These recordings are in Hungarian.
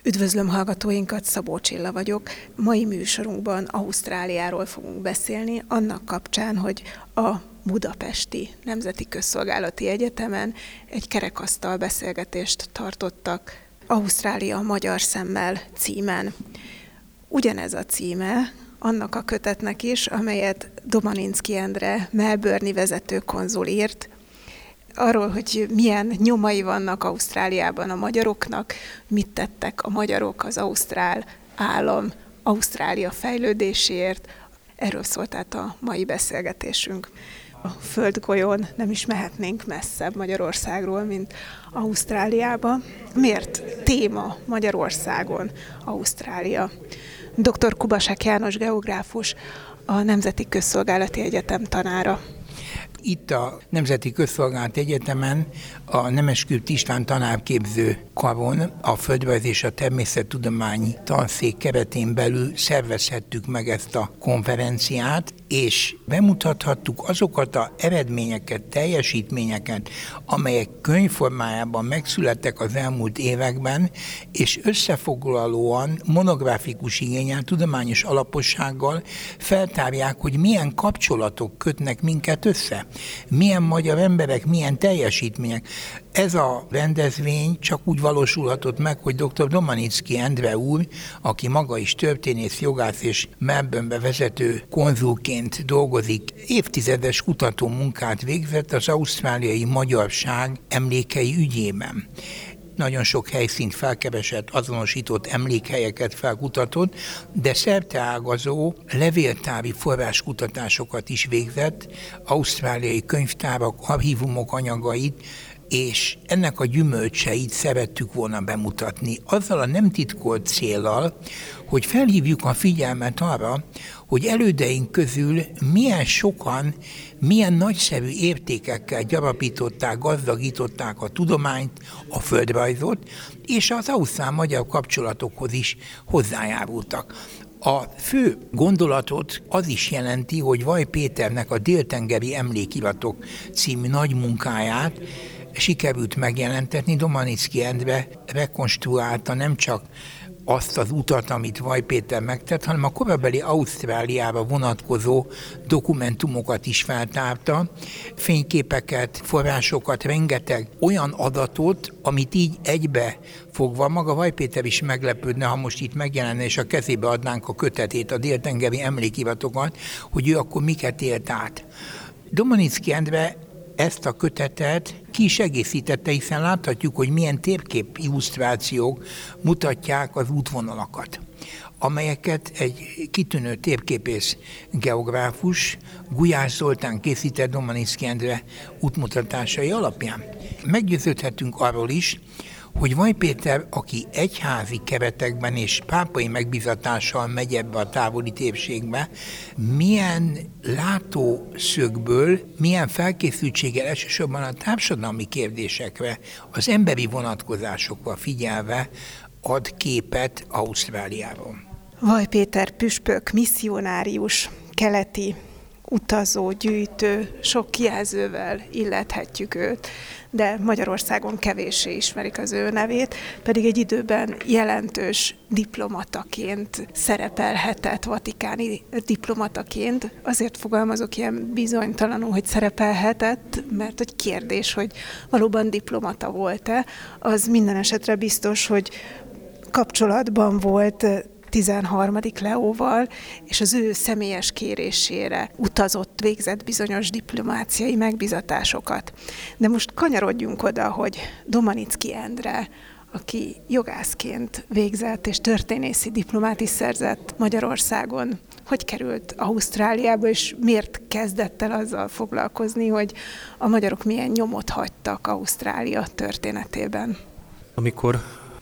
Üdvözlöm hallgatóinkat, Szabó Csilla vagyok. Mai műsorunkban Ausztráliáról fogunk beszélni, annak kapcsán, hogy a Budapesti Nemzeti Közszolgálati Egyetemen egy kerekasztal beszélgetést tartottak Ausztrália magyar szemmel címen. Ugyanez a címe annak a kötetnek is, amelyet Domaninszky Endre Melbourne-i vezető konzul írt, arról, hogy milyen nyomai vannak Ausztráliában a magyaroknak, mit tettek a magyarok az ausztrál állam, Ausztrália fejlődéséért. Erről szólt tehát a mai beszélgetésünk. A földgolyón nem is mehetnénk messzebb Magyarországról, mint Ausztráliába. Miért téma Magyarországon Ausztrália? Dr. Kubasek János geográfus, a Nemzeti Közszolgálati Egyetem tanára. Itt a Nemzeti Közszolgálati Egyetemen a Nemeskürt István tanárképző karon a Földrajz és a Természettudományi Tanszék keretén belül szervezhettük meg ezt a konferenciát, és bemutathattuk azokat az eredményeket, teljesítményeket, amelyek könyvformájában megszülettek az elmúlt években, és összefoglalóan monográfikus igénnyel, tudományos alapossággal feltárják, hogy milyen kapcsolatok kötnek minket össze. Milyen magyar emberek, milyen teljesítmények. Ez a rendezvény csak úgy valósulhatott meg, hogy dr. Domaninszky Endre úr, aki maga is történész, jogász és Melbourne-be vezető konzulként dolgozik, évtizedes kutató munkát végzett az ausztráliai magyarság emlékei ügyében. Nagyon sok helyszínt felkeresett, azonosított, emlékhelyeket felkutatott, de szerteágazó levéltári forráskutatásokat is végzett, ausztráliai könyvtárak, archívumok anyagait, és ennek a gyümölcseit szerettük volna bemutatni. Azzal a nem titkolt céllal, hogy felhívjuk a figyelmet arra, hogy elődeink közül milyen sokan, milyen nagyszerű értékekkel gyarapították, gazdagították a tudományt, a földrajzot, és az ausztrál-magyar kapcsolatokhoz is hozzájárultak. A fő gondolatot az is jelenti, hogy Vaj Péternek a Déltengeri Emlékiratok című nagy munkáját sikerült megjelentetni. Domaninszky Endre rekonstruálta nem csak azt az utat, amit Vaj Péter megtett, hanem a korabeli Ausztráliára vonatkozó dokumentumokat is feltárta, fényképeket, forrásokat, rengeteg olyan adatot, amit így egybe fogva, maga Vaj Péter is meglepődne, ha most itt megjelenne, és a kezébe adnánk a kötetét, a Déltengeri Emlékiratokat, hogy ő akkor miket élt át. Domaninszky Endre ezt a kötetet ki is egészítette, hiszen láthatjuk, hogy milyen térkép illusztrációk mutatják az útvonalakat, amelyeket egy kitűnő térképész geográfus, Gulyás Zoltán készített Domaninszky Endre útmutatásai alapján. Meggyőződhetünk arról is, hogy Vaj Péter, aki egyházi keretekben és pápai megbízatással megy ebbe a távoli térségbe, milyen látószögből, milyen felkészültséggel elsősorban a társadalmi kérdésekre, az emberi vonatkozásokra figyelve ad képet Ausztráliáról. Vaj Péter püspök, misszionárius, keleti utazó, gyűjtő, sok kijelzővel illethetjük őt, de Magyarországon kevéssé ismerik az ő nevét, pedig egy időben jelentős diplomataként szerepelhetett, vatikáni diplomataként. Azért fogalmazok ilyen bizonytalanul, hogy szerepelhetett, mert egy kérdés, hogy valóban diplomata volt-e, az minden esetre biztos, hogy kapcsolatban volt 13. Leóval, és az ő személyes kérésére utazott, végzett bizonyos diplomáciai megbízatásokat. De most kanyarodjunk oda, hogy Domaninszky Endre, aki jogászként végzett és történészi diplomát is szerzett Magyarországon, hogy került Ausztráliába, és miért kezdett el azzal foglalkozni, hogy a magyarok milyen nyomot hagytak Ausztrália történetében? Amikor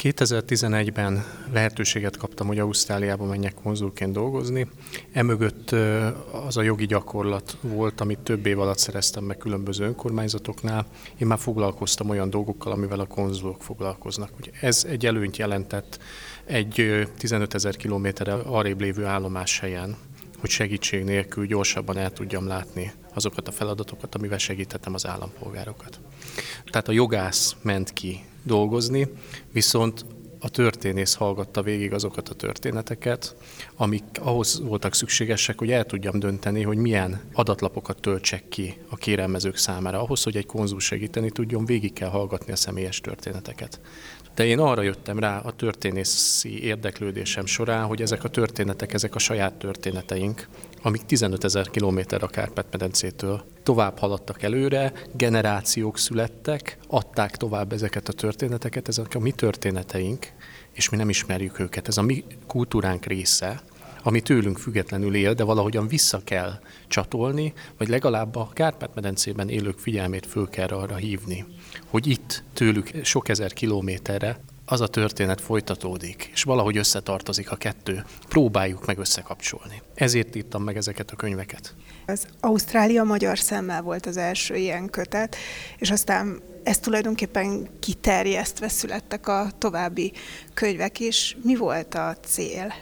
2011-ben lehetőséget kaptam, hogy Ausztráliába menjek konzulként dolgozni. Emögött az a jogi gyakorlat volt, amit több év alatt szereztem meg különböző önkormányzatoknál. Én már foglalkoztam olyan dolgokkal, amivel a konzulok foglalkoznak. Ugye ez egy előnyt jelentett egy 15 000 kilométerrel arrébb lévő állomáshelyen, hogy segítség nélkül gyorsabban el tudjam látni azokat a feladatokat, amivel segítettem az állampolgárokat. Tehát a jogász ment ki dolgozni, viszont a történész hallgatta végig azokat a történeteket, amik ahhoz voltak szükségesek, hogy el tudjam dönteni, hogy milyen adatlapokat töltsek ki a kérelmezők számára. Ahhoz, hogy egy konzul segíteni tudjon, végig kell hallgatni a személyes történeteket. De én arra jöttem rá a történészi érdeklődésem során, hogy ezek a történetek, ezek a saját történeteink, amik 15 000 kilométer a Kárpát-medencétől tovább haladtak előre, generációk születtek, adták tovább ezeket a történeteket, ezek a mi történeteink, és mi nem ismerjük őket. Ez a mi kultúránk része, ami tőlünk függetlenül él, de valahogyan vissza kell csatolni, vagy legalább a Kárpát-medencében élők figyelmét föl kell arra hívni, hogy itt tőlük sok ezer kilométerre az a történet folytatódik, és valahogy összetartozik a kettő. Próbáljuk meg összekapcsolni. Ezért írtam meg ezeket a könyveket. Az Ausztrália magyar szemmel volt az első ilyen kötet, és aztán ez tulajdonképpen kiterjesztve születtek a további könyvek is. Mi volt a cél?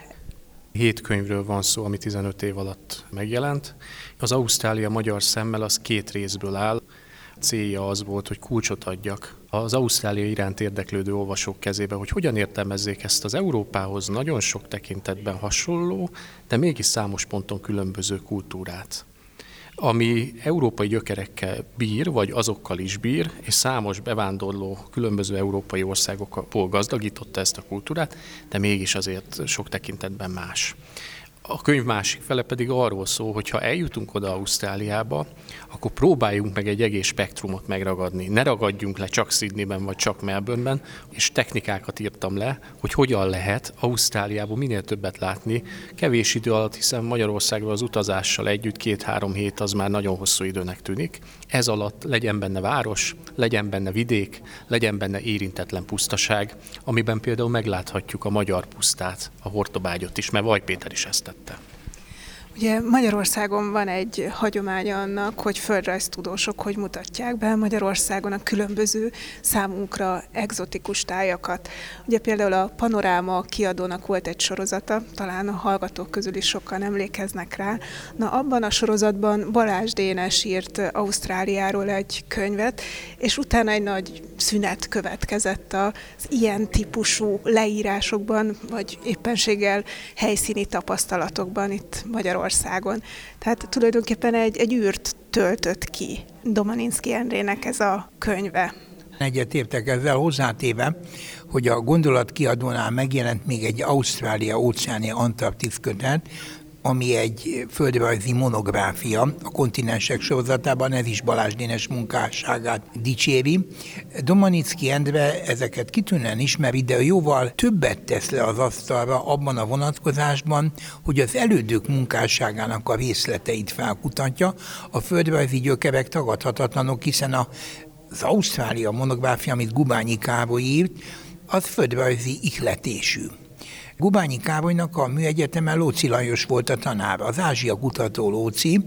7 könyvről van szó, ami 15 év alatt megjelent. Az Ausztrália magyar szemmel az 2 részből áll. Célja az volt, hogy kulcsot adjak az Ausztrália iránt érdeklődő olvasók kezébe, hogy hogyan értelmezzék ezt az Európához nagyon sok tekintetben hasonló, de mégis számos ponton különböző kultúrát, ami európai gyökerekkel bír, vagy azokkal is bír, és számos bevándorló különböző európai országokból gazdagította ezt a kultúrát, de mégis azért sok tekintetben más. A könyv másik fele pedig arról szól, hogy ha eljutunk oda Ausztráliába, akkor próbáljunk meg egy egész spektrumot megragadni. Ne ragadjunk le csak Sydneyben vagy csak Melbourneben, és technikákat írtam le, hogy hogyan lehet Ausztráliából minél többet látni. Kevés idő alatt, hiszen Magyarországról az utazással együtt 2-3 hét az már nagyon hosszú időnek tűnik. Ez alatt legyen benne város, legyen benne vidék, legyen benne érintetlen pusztaság, amiben például megláthatjuk a magyar pusztát, a Hortobágyot is, mert Vajj Péter is ezt tette. Ugye Magyarországon van egy hagyománya annak, hogy földrajztudósok hogy mutatják be Magyarországon a különböző számunkra egzotikus tájakat. Ugye például a Panoráma kiadónak volt egy sorozata, talán a hallgatók közül is sokan emlékeznek rá. Na, abban a sorozatban Balázs Dénes írt Ausztráliáról egy könyvet, és utána egy nagy szünet következett az ilyen típusú leírásokban, vagy éppenséggel helyszíni tapasztalatokban itt Magyarországon. Tehát tulajdonképpen egy űrt töltött ki Domaninszky Endrének ez a könyve. Egyetértek ezzel, hozzátéve, hogy a Gondolatkiadónál megjelent még egy Ausztrália-Óceánia Antarktisz kötet, ami egy földrajzi monográfia a kontinensek sorozatában, ez is Balázs Dénes munkásságát dicséri. Domaninszky Endre ezeket kitűnően ismeri, de jóval többet tesz le az asztalra abban a vonatkozásban, hogy az elődök munkásságának a részleteit felkutatja. A földrajzi gyökerek tagadhatatlanok, hiszen az Ausztrália monográfia, amit Gubányi Károly írt, az földrajzi ihletésű. Gubányi Károlynak a Műegyetemen Lóczy Lajos volt a tanára, az Ázsia kutató Lóczy,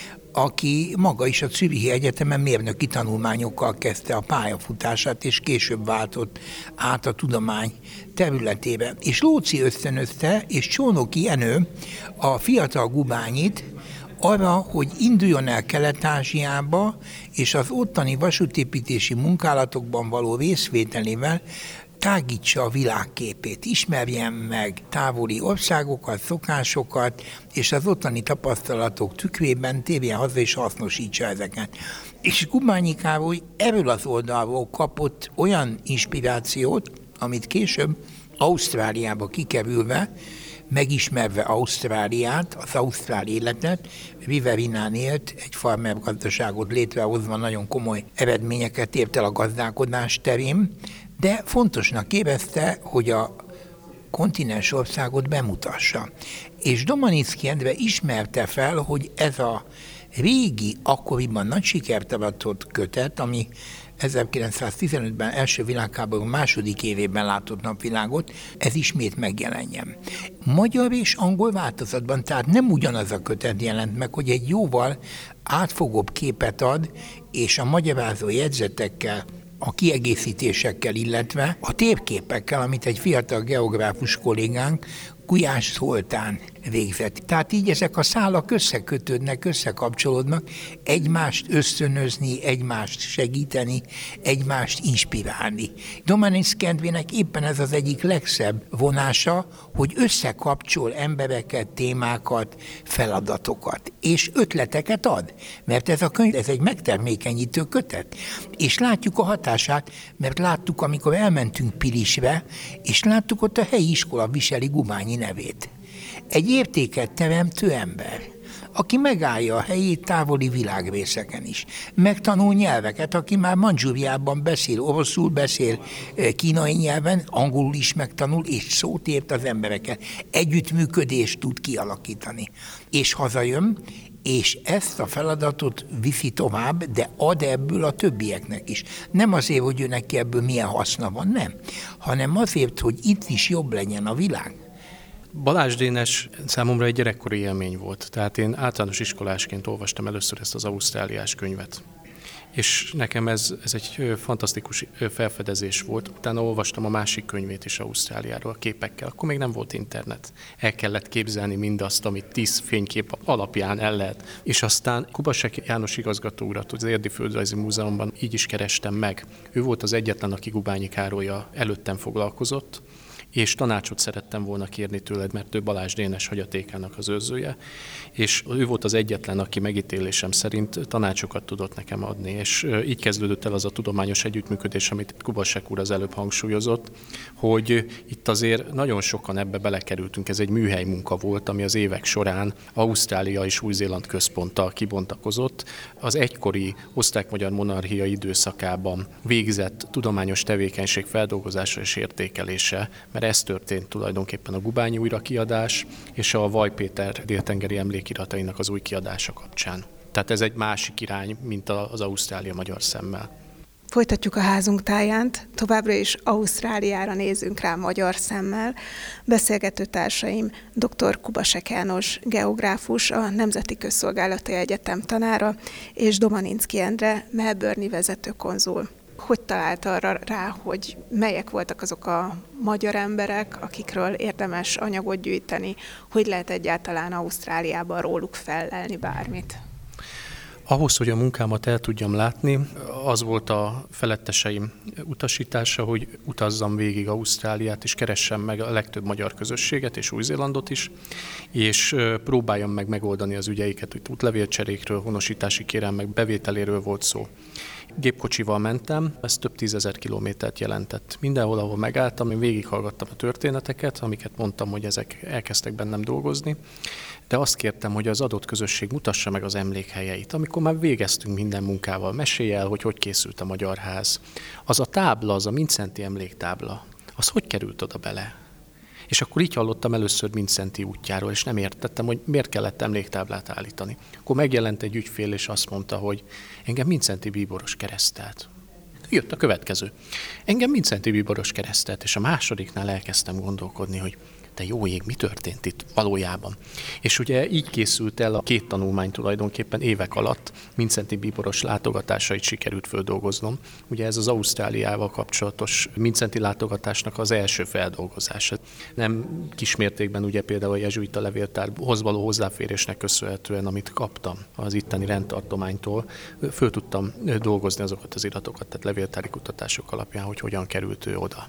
aki maga is a Zürichi Egyetemen mérnöki tanulmányokkal kezdte a pályafutását, és később váltott át a tudomány területére. És Lóczy ösztönözte, és Csónoki Jenő a fiatal Gubányit arra, hogy induljon el Kelet-Ázsiába, és az ottani vasútépítési munkálatokban való részvételével tágítsa a világképét, ismerjen meg távoli országokat, szokásokat, és az ottani tapasztalatok tükrében térjen haza és hasznosítsa ezeket. És Gubányi Károly erről az oldalról kapott olyan inspirációt, amit később Ausztráliába kikerülve, megismerve Ausztráliát, az ausztrál életet, Riverinán élt, egy farmer gazdaságot létrehozva nagyon komoly eredményeket ért el a gazdálkodás terén, de fontosnak érezte, hogy a kontinens országot bemutassa. És Domaninszky Endre ismerte fel, hogy ez a régi, akkoriban nagy sikert aratott kötet, ami 1915-ben első világháború második évében látott napvilágot, ez ismét megjelenjen. Magyar és angol változatban, tehát nem ugyanaz a kötet jelent meg, hogy egy jóval átfogóbb képet ad, és a magyarázó jegyzetekkel, a kiegészítésekkel, illetve a térképekkel, amit egy fiatal geográfus kollégánk, Gulyás Zoltán végzett. Tehát így ezek a szálak összekötődnek, összekapcsolódnak, egymást ösztönözni, egymást segíteni, egymást inspirálni. Domanicki Endrének éppen ez az egyik legszebb vonása, hogy összekapcsol embereket, témákat, feladatokat, és ötleteket ad. Mert ez a könyv, ez egy megtermékenyítő kötet. És látjuk a hatását, mert láttuk, amikor elmentünk Pilisre, és láttuk, ott a helyi iskola viseli Gubányi nevét. Egy értéket teremtő ember, aki megállja a helyét távoli világrészeken is. Megtanul nyelveket, aki már Mandzsúriában beszél, oroszul beszél, kínai nyelven, angolul is megtanul, és szót ért az emberekkel. Együttműködést tud kialakítani. És hazajön, és ezt a feladatot viszi tovább, de ad ebből a többieknek is. Nem azért, hogy ő neki ebből milyen haszna van, nem, hanem azért, hogy itt is jobb legyen a világ. Balázs Dénes számomra egy gyerekkori élmény volt. Tehát én általános iskolásként olvastam először ezt az ausztráliás könyvet. És nekem ez egy fantasztikus felfedezés volt. Utána olvastam a másik könyvét is Ausztráliáról, a képekkel. Akkor még nem volt internet. El kellett képzelni mindazt, amit 10 fénykép alapján el lehet. És aztán Kubasek János igazgató urat az Érdi Földrajzi Múzeumban így is kerestem meg. Ő volt az egyetlen, aki Gubányi Károlyal előttem foglalkozott, és tanácsot szerettem volna kérni tőled, mert ő Balázs Dénes hagyatékának az őrzője, és ő volt az egyetlen, aki megítélésem szerint tanácsokat tudott nekem adni, és így kezdődött el az a tudományos együttműködés, amit Kubasek úr az előbb hangsúlyozott, hogy itt azért nagyon sokan ebbe belekerültünk, ez egy műhely munka volt, ami az évek során Ausztrália és Új-Zéland központtal kibontakozott. Az egykori osztrák-magyar monarchia időszakában végzett tudományos tevékenység feldolgozása és értékelése, mert ez történt tulajdonképpen a Gubányi újrakiadás és a Vaj Péter déltengeri emlékiratainak az új kiadása kapcsán. Tehát ez egy másik irány, mint az Ausztrália magyar szemmel. Folytatjuk a házunk táján, továbbra is Ausztráliára nézünk rá magyar szemmel. Beszélgető társaim dr. Kubasek János geográfus, a Nemzeti Közszolgálati Egyetem tanára, és Domanicki Endre, Melbourne-i vezetőkonzul. Hogy talált arra rá, hogy melyek voltak azok a magyar emberek, akikről érdemes anyagot gyűjteni, hogy lehet egyáltalán Ausztráliában róluk fellelni bármit? Ahhoz, hogy a munkámat el tudjam látni, az volt a feletteseim utasítása, hogy utazzam végig Ausztráliát, és keressem meg a legtöbb magyar közösséget, és Új-Zélandot is, és próbáljam meg megoldani az ügyeiket, hogy útlevélcserékről, honosítási kérelmek bevételéről volt szó. Gépkocsival mentem, ez több 10 000 kilométert jelentett. Mindenhol, ahol megálltam, én végighallgattam a történeteket, amiket mondtam, hogy ezek elkezdtek bennem dolgozni, de azt kértem, hogy az adott közösség mutassa meg az emlékhelyeit. Amikor már végeztünk minden munkával, mesélj el, hogy készült a Magyar Ház. Az a tábla, az a Mindszenty emléktábla, az hogy került oda bele? És akkor így hallottam először Mindszenty útjáról, és nem értettem, hogy miért kellett emléktáblát állítani. Akkor megjelent egy ügyfél, és azt mondta, hogy engem Mindszenty bíboros keresztelt. Jött a következő. Engem Mindszenty bíboros keresztelt, és a másodiknál elkezdtem gondolkodni, hogy de jó ég, mi történt itt valójában? És ugye így készült el a 2 tanulmány tulajdonképpen évek alatt, Mindszenty bíboros látogatásait sikerült földolgoznom. Ugye ez az Ausztráliával kapcsolatos Mindszenty látogatásnak az első feldolgozása. Nem kismértékben ugye például a jezsuita levéltárhoz való hozzáférésnek köszönhetően, amit kaptam az itteni rendtartománytól, föl tudtam dolgozni azokat az iratokat, tehát levéltári kutatások alapján, hogy hogyan került ő oda.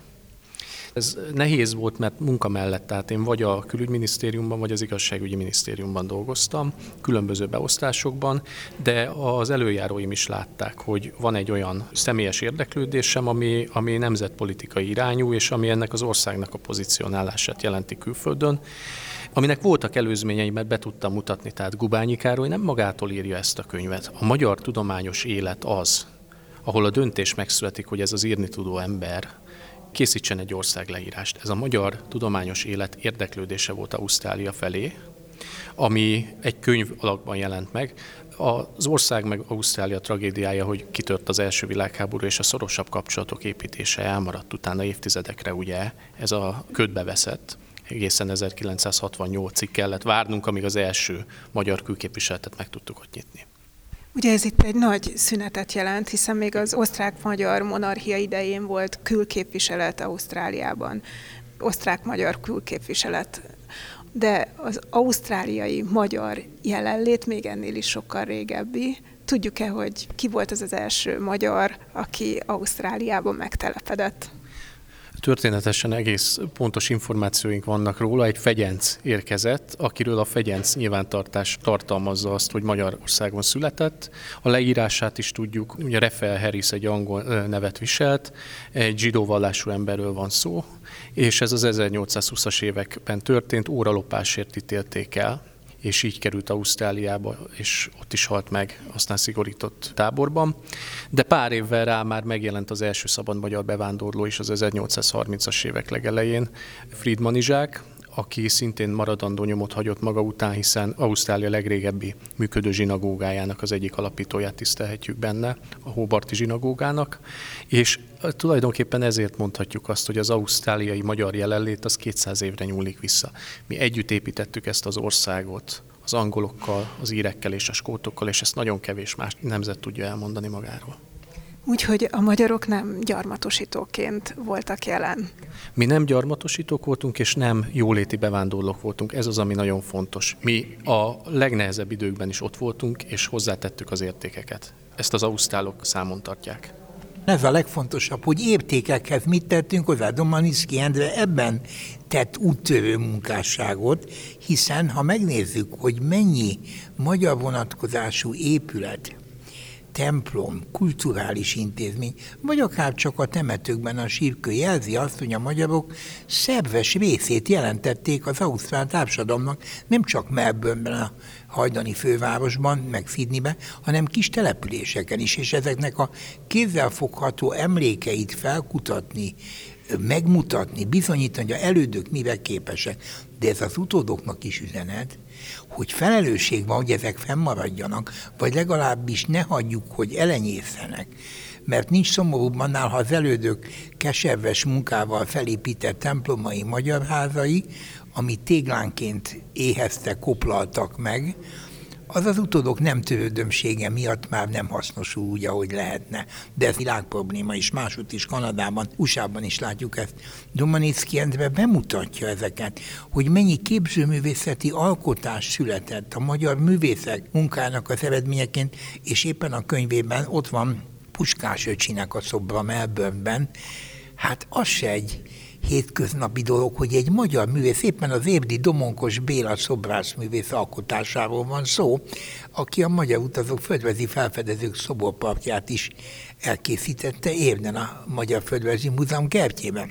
Ez nehéz volt, mert munka mellett, tehát én vagy a külügyminisztériumban, vagy az igazságügyi minisztériumban dolgoztam, különböző beosztásokban, de az előjáróim is látták, hogy van egy olyan személyes érdeklődésem, ami nemzetpolitikai irányú, és ami ennek az országnak a pozícionálását jelenti külföldön, aminek voltak előzményei, mert be tudtam mutatni, tehát Gubányi Károly nem magától írja ezt a könyvet. A magyar tudományos élet az, ahol a döntés megszületik, hogy ez az írni tudó ember készítsen egy országleírást. Ez a magyar tudományos élet érdeklődése volt Ausztrália felé, ami egy könyv alakban jelent meg. Az ország meg Ausztrália tragédiája, hogy kitört az első világháború, és a szorosabb kapcsolatok építése elmaradt utána évtizedekre, ugye ez a ködbe veszett. Egészen 1968-ig kellett várnunk, amíg az első magyar külképviseletet meg tudtuk ott nyitni. Ugye ez itt egy nagy szünetet jelent, hiszen még az osztrák-magyar monarchia idején volt külképviselet Ausztráliában. osztrák-magyar külképviselet. De az ausztráliai magyar jelenlét még ennél is sokkal régebbi. Tudjuk-e, hogy ki volt az első magyar, aki Ausztráliában megtelepedett? Történetesen egész pontos információink vannak róla. Egy fegyenc érkezett, akiről a fegyenc nyilvántartás tartalmazza azt, hogy Magyarországon született. A leírását is tudjuk, ugye Raphael Harris egy angol nevet viselt, egy zsidó vallású emberről van szó, és ez az 1820-as években történt, óralopásért ítélték el, és így került Ausztráliába, és ott is halt meg, aztán szigorított táborban. De pár évvel rá már megjelent az első szabad magyar bevándorló is az 1830-as évek legelején, Friedman Izsák, aki szintén maradandó nyomot hagyott maga után, hiszen Ausztrália legrégebbi működő zsinagógájának az egyik alapítóját tisztelhetjük benne, a Hobarti zsinagógának, és tulajdonképpen ezért mondhatjuk azt, hogy az ausztráliai magyar jelenlét az 200 évre nyúlik vissza. Mi együtt építettük ezt az országot, az angolokkal, az írekkel és a skótokkal, és ezt nagyon kevés más nemzet tudja elmondani magáról. Úgyhogy a magyarok nem gyarmatosítóként voltak jelen. Mi nem gyarmatosítók voltunk, és nem jóléti bevándorlók voltunk. Ez az, ami nagyon fontos. Mi a legnehezebb időkben is ott voltunk, és hozzátettük az értékeket. Ezt az ausztrálok számon tartják. Ez a legfontosabb, hogy értékekhez mit tettünk hozzá. Domaniczky Endre ebben tett úttörő munkásságot, hiszen ha megnézzük, hogy mennyi magyar vonatkozású épület, templom, kulturális intézmény, vagy akár csak a temetőkben a sírkő jelzi azt, hogy a magyarok szerves részét jelentették az ausztrál társadalomnak, nem csak Melbourneben, a hajdani fővárosban, meg Sydneyben, hanem kis településeken is, és ezeknek a kézzelfogható emlékeit felkutatni, megmutatni, bizonyítani, hogy a elődök mire képesek. De ez az utódoknak is üzenet, hogy felelősség van, hogy ezek fennmaradjanak, vagy legalábbis ne hagyjuk, hogy elenyészenek. Mert nincs szomorúbb annál, ha az elődök keserves munkával felépített templomai, magyar házai, ami téglánként éheztek, koplaltak meg, az az utódok nem törődömsége miatt már nem hasznosul úgy, ahogy lehetne. De ez világprobléma is, máshogy is, Kanadában, USA-ban is látjuk ezt. Domaniczky Endre bemutatja ezeket, hogy mennyi képzőművészeti alkotás született a magyar művészek munkának az eredményeként, és éppen a könyvében ott van Puskás öcsinek a szobra Melbourneben. Hát az se egy hétköznapi dolog, hogy egy magyar művész, éppen az Érdi Domonkos Béla szobrászművész alkotásáról van szó, aki a Magyar Utazók Földrajzi Felfedezők szoborparkját is elkészítette Érden a Magyar Földrajzi Múzeum kertjében.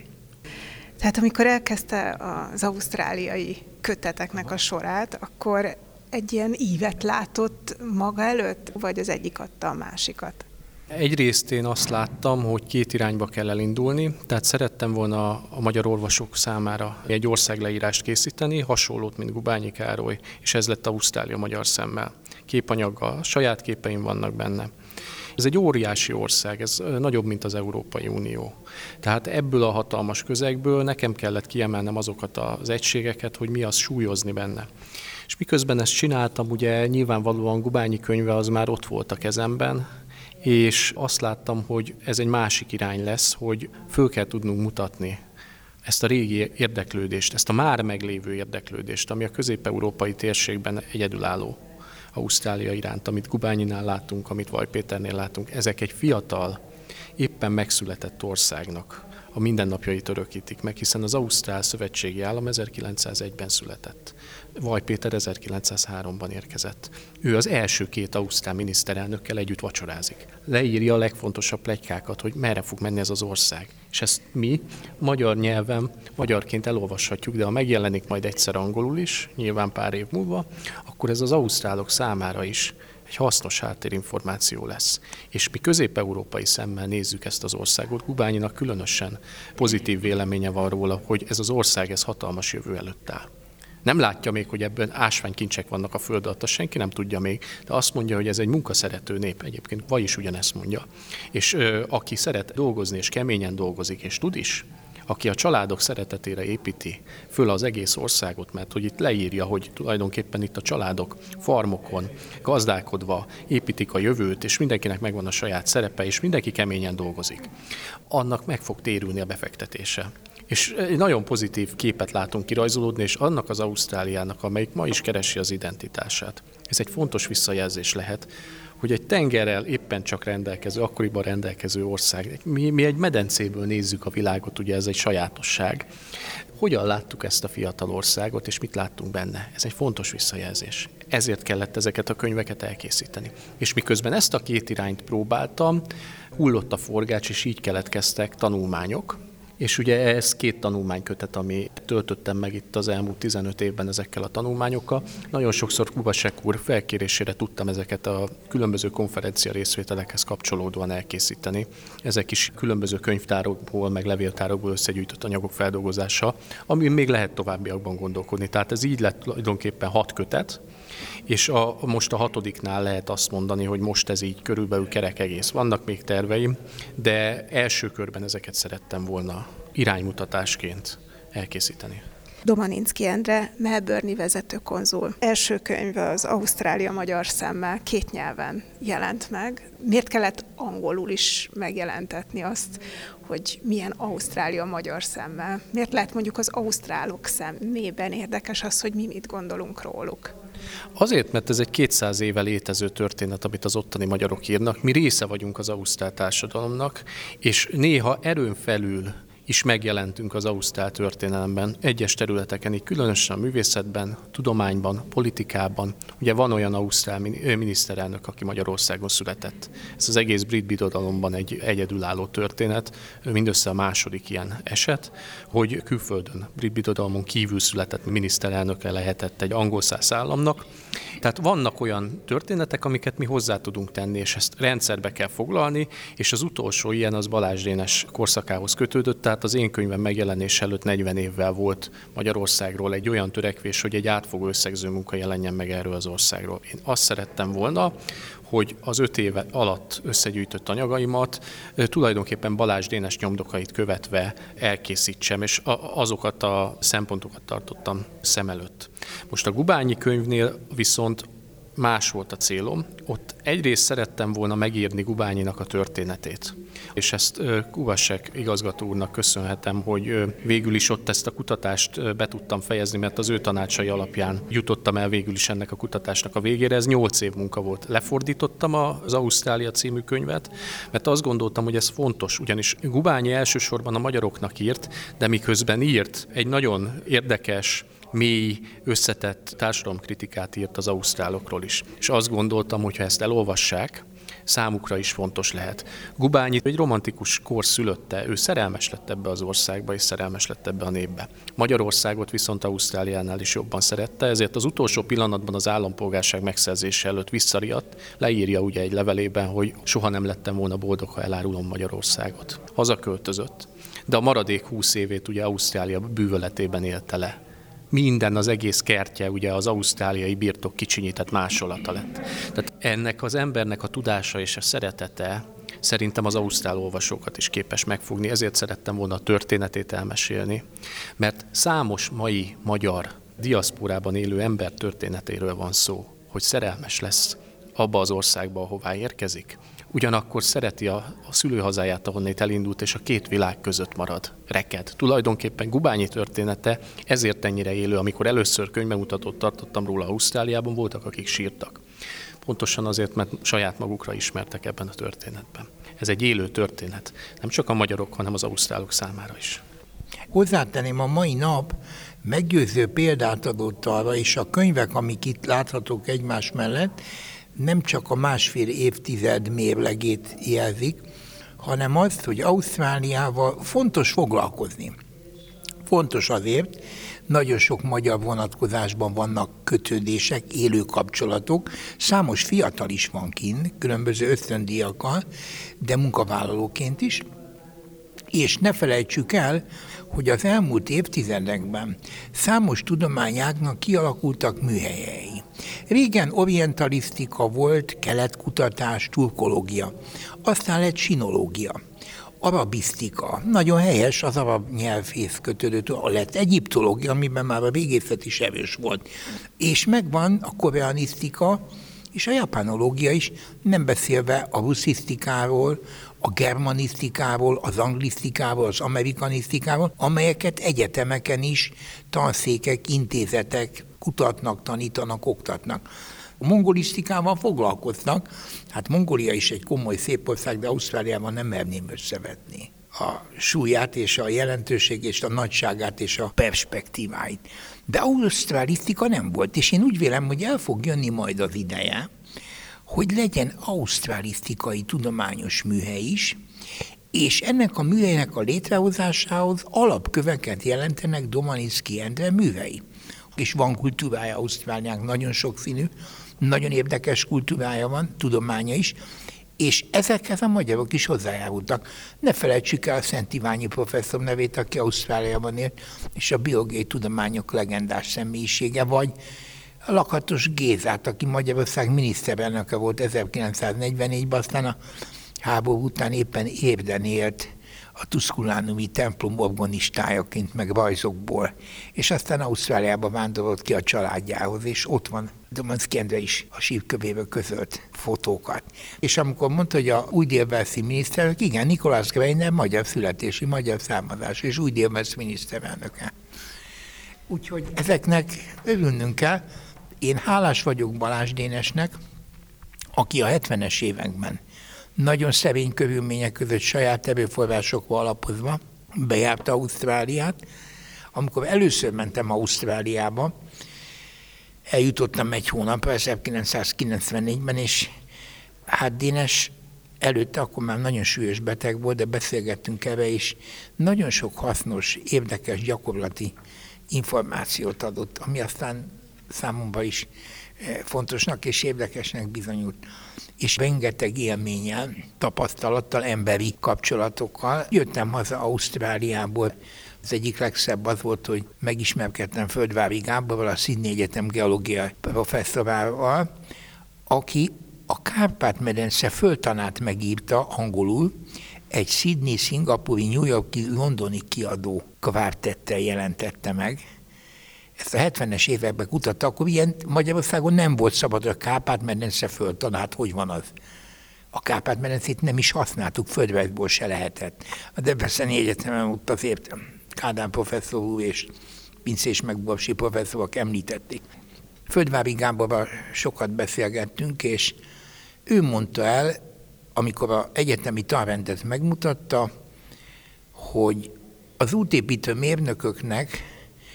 Tehát amikor elkezdte az ausztráliai köteteknek a sorát, akkor egy ilyen ívet látott maga előtt, vagy az egyik adta a másikat? Egyrészt én azt láttam, hogy két irányba kell elindulni, tehát szerettem volna a magyar olvasók számára egy országleírást készíteni, hasonlót, mint Gubányi Károly, és ez lett Ausztrália magyar szemmel. Képanyaggal, saját képeim vannak benne. Ez egy óriási ország, ez nagyobb, mint az Európai Unió. Tehát ebből a hatalmas közegből nekem kellett kiemelnem azokat az egységeket, hogy mi az súlyozni benne. És miközben ezt csináltam, ugye nyilvánvalóan Gubányi könyve az már ott volt a kezemben, és azt láttam, hogy ez egy másik irány lesz, hogy föl kell tudnunk mutatni ezt a régi érdeklődést, ezt a már meglévő érdeklődést, ami a közép-európai térségben egyedülálló Ausztrália iránt, amit Gubányinál látunk, amit Vajk Péternél látunk. Ezek egy fiatal, éppen megszületett országnak a mindennapjait örökítik meg, hiszen az Ausztrál Szövetségi Állam 1901-ben született. Vajk Péter 1903-ban érkezett. Ő az első két ausztrál miniszterelnökkel együtt vacsorázik. Leírja a legfontosabb pletykákat, hogy merre fog menni ez az ország. És ezt mi magyar nyelven, magyarként elolvashatjuk, de ha megjelenik majd egyszer angolul is, nyilván pár év múlva, akkor ez az ausztrálok számára is egy hasznos háttérinformáció lesz. És mi közép-európai szemmel nézzük ezt az országot, Gubányinak különösen pozitív véleménye van róla, hogy ez az ország ez hatalmas jövő előtt áll. Nem látja még, hogy ebben ásványkincsek vannak a föld alatt, azt senki nem tudja még, de azt mondja, hogy ez egy munkaszerető nép. Egyébként Vaj is ugyanezt mondja. És aki szeret dolgozni, és keményen dolgozik, és tud is, aki a családok szeretetére építi föl az egész országot, mert hogy itt leírja, hogy tulajdonképpen itt a családok farmokon gazdálkodva építik a jövőt, és mindenkinek megvan a saját szerepe, és mindenki keményen dolgozik. Annak meg fog térülni a befektetése. És egy nagyon pozitív képet látunk kirajzolódni, és annak az Ausztráliának, amelyik ma is keresi az identitását. Ez egy fontos visszajelzés lehet, hogy egy tengerrel éppen csak rendelkező, akkoriban rendelkező ország. Mi egy medencéből nézzük a világot, ugye ez egy sajátosság. Hogyan láttuk ezt a fiatal országot, és mit láttunk benne? Ez egy fontos visszajelzés. Ezért kellett ezeket a könyveket elkészíteni. És miközben ezt a két irányt próbáltam, hullott a forgács, és így keletkeztek tanulmányok. És ugye ez 2 tanulmánykötet, ami töltöttem meg itt az elmúlt 15 évben ezekkel a tanulmányokkal. Nagyon sokszor Kubasek úr felkérésére tudtam ezeket a különböző konferencia részvételekhez kapcsolódóan elkészíteni. Ezek is különböző könyvtárokból, meg levéltárokból összegyűjtött anyagok feldolgozása, amin még lehet továbbiakban gondolkodni. Tehát ez így lett tulajdonképpen 6 kötet, és most a 6-nál lehet azt mondani, hogy most ez így körülbelül kerek egész. Vannak még terveim, de első körben ezeket szerettem volna iránymutatásként elkészíteni. Domaninszky Endre, Melbourne-i vezetőkonzul. Első könyv az Ausztrália magyar szemmel 2 nyelven jelent meg. Miért kellett angolul is megjelentetni azt, hogy milyen Ausztrália magyar szemmel? Miért lehet mondjuk az ausztrálok szemében érdekes az, hogy mi mit gondolunk róluk? Azért, mert ez egy 200 éve létező történet, amit az ottani magyarok írnak. Mi része vagyunk az ausztrál társadalomnak, és néha erőn felül is megjelentünk az ausztrál történelemben, egyes területeken, így különösen a művészetben, tudományban, politikában. Ugye van olyan ausztrál miniszterelnök, aki Magyarországon született. Ez az egész brit birodalomban egy egyedülálló történet, mindössze a második ilyen eset, hogy külföldön, brit birodalmon kívül született miniszterelnöke lehetett egy angol száz államnak. Tehát vannak olyan történetek, amiket mi hozzá tudunk tenni, és ezt rendszerbe kell foglalni, és az utolsó ilyen az Balázs Dénes korszakához kötődött, tehát az én könyvem megjelenése előtt 40 évvel volt Magyarországról egy olyan törekvés, hogy egy átfogó összegző munka jelenjen meg erről az országról. Én azt szerettem volna, hogy az 5 éve alatt összegyűjtött anyagaimat tulajdonképpen Balázs Dénes nyomdokait követve elkészítsem, és azokat a szempontokat tartottam szem előtt. Most a Gubányi könyvnél viszont más volt a célom. Ott egyrészt szerettem volna megírni Gubányinak a történetét. És ezt Kubasek igazgató úrnak köszönhetem, hogy végül is ott ezt a kutatást be tudtam fejezni, mert az ő tanácsai alapján jutottam el végül is ennek a kutatásnak a végére. Ez 8 év munka volt. Lefordítottam az Ausztrália című könyvet, mert azt gondoltam, hogy ez fontos, ugyanis Gubányi elsősorban a magyaroknak írt, de miközben írt egy nagyon érdekes, mély, összetett társadalomkritikát írt az ausztrálokról is. És azt gondoltam, hogy ha ezt elolvassák, számukra is fontos lehet. Gubányi egy romantikus kor szülötte, ő szerelmes lett ebbe az országba, és szerelmes lett ebbe a népbe. Magyarországot viszont Ausztráliánál is jobban szerette, ezért az utolsó pillanatban az állampolgárság megszerzése előtt visszariadt, leírja ugye egy levelében, hogy soha nem lettem volna boldog, ha elárulom Magyarországot. Hazaköltözött, de a maradék 20 évét ugye Ausztrália bűvöletében élte le. Minden, az egész kertje, ugye az ausztráliai birtok kicsinyített másolata lett. Tehát ennek az embernek a tudása és a szeretete szerintem az ausztrál olvasókat is képes megfogni, ezért szerettem volna a történetét elmesélni, mert számos mai magyar diaszporában élő ember történetéről van szó, hogy szerelmes lesz abba az országba, ahová érkezik. Ugyanakkor szereti a szülőhazáját, ahonnét elindult, és a két világ között marad, reked. Tulajdonképpen Gubányi története ezért ennyire élő, amikor először könyvbemutatót tartottam róla Ausztráliában, voltak, akik sírtak. Pontosan azért, mert saját magukra ismertek ebben a történetben. Ez egy élő történet, nem csak a magyarok, hanem az ausztrálok számára is. Hozzátenném, a mai nap meggyőző példát adott arra, és a könyvek, amik itt láthatók egymás mellett, nem csak a másfél évtized mérlegét jelzik, hanem azt, hogy Ausztráliával fontos foglalkozni. Fontos azért, nagyon sok magyar vonatkozásban vannak kötődések, élő kapcsolatok, számos fiatal is van kint, különböző ösztöndíjakkal, de munkavállalóként is, és ne felejtsük el, hogy az elmúlt évtizedekben számos tudományágnak kialakultak műhelyei. Régen orientalisztika volt, keletkutatás, turkológia, aztán lett sinológia, arabisztika, nagyon helyes, az arab nyelvhez kötődő, lett egyiptológia, amiben már a régészet is erős volt. És megvan a koreanisztika, és a japánológia is, nem beszélve a ruszisztikáról, a germanisztikáról, az anglisztikáról, az amerikanisztikáról, amelyeket egyetemeken is tanszékek, intézetek kutatnak, tanítanak, oktatnak. A mongolisztikával foglalkoznak, hát Mongólia is egy komoly szép ország, de Ausztráliában nem merném összevetni a súlyát és a jelentőség és a nagyságát és a perspektíváit. De ausztrálisztika nem volt, és én úgy vélem, hogy el fog jönni majd az ideje, hogy legyen ausztrálisztikai tudományos műhely is, és ennek a műhelynek a létrehozásához alapköveket jelentenek Domaniszky Endre művei. És van kultúrája Ausztráliának, nagyon sokszínű, nagyon érdekes kultúrája van, tudománya is, és ezekhez a magyarok is hozzájárultak. Ne felejtsük el a Szent Iványi professzor nevét, aki Ausztráliában élt, és a biológiai tudományok legendás személyisége, vagy a Lakatos Gézát, aki Magyarország miniszterelnöke volt 1944-ben, aztán a háború után éppen Érden élt a tuszkulánumi templom organistájaként, meg rajzokból, és aztán Ausztráliába vándorolt ki a családjához, és ott van Domaniszky Endre is a sírkövével közölt fotókat. És amikor mondta, hogy a Új-Dél-Walesi miniszterelnök, igen, Nicholas Greiner magyar születési, magyar származás, és Új-Dél-Walesi miniszterelnöke. Úgyhogy ezeknek örülnünk kell. Én hálás vagyok Balázs Dénesnek, aki a 70-es években nagyon szerény körülmények között saját erőforrásokba alapozva bejárta Ausztráliát. Amikor először mentem Ausztráliába, eljutottam egy hónapra, 1994-ben, és hát Dénes előtte akkor már nagyon súlyos beteg volt, de beszélgettünk erre, és nagyon sok hasznos, érdekes, gyakorlati információt adott, ami aztán számomra is fontosnak és érdekesnek bizonyult. És rengeteg élménnyel, tapasztalattal, emberi kapcsolatokkal jöttem haza Ausztráliából. Az egyik legszebb az volt, hogy megismerkedtem Földvári Gáborral, a Sydney Egyetem geológia professzorával, aki a Kárpát-medence földtanát megírta angolul, egy Sydney, szingapúri, New Yorki, londoni kiadó kvártettel jelentette meg. Ezt a 70-es években kutatta, akkor ilyen Magyarországon nem volt szabad a Kárpát-medence földtanát, hogy van az? A Kárpát-medencét nem is használtuk, földrajzból se lehetett. A Debreceni Egyetemen ott azért Kádár professzor úr és Pincés meg Borsi professzorok említették. Földvári Gáborral sokat beszélgettünk, és ő mondta el, amikor az egyetemi tanrendet megmutatta, hogy az útépítő mérnököknek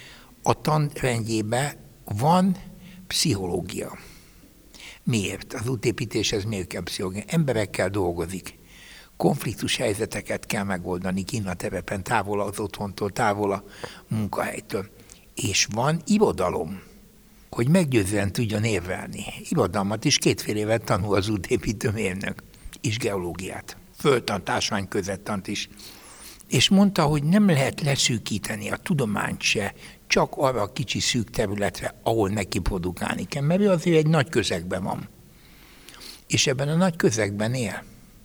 a tanrendjében van pszichológia. Miért? Az útépítéshez miért kell pszichológia? Emberekkel dolgozik. Konfliktus helyzeteket kell megoldani kinn a terepen, távol az otthontól, távol a munkahelytől. És van irodalom, hogy meggyőzően tudjon érvelni. Irodalmat is 2 évet tanul az útépítő mérnök, és geológiát. Földtant, ásványközettant is. És mondta, hogy nem lehet leszűkíteni a tudományt se, csak arra a kicsi szűk területre, ahol neki produkálni kell, mert ő azért egy nagy közegben van. És ebben a nagy közegben él.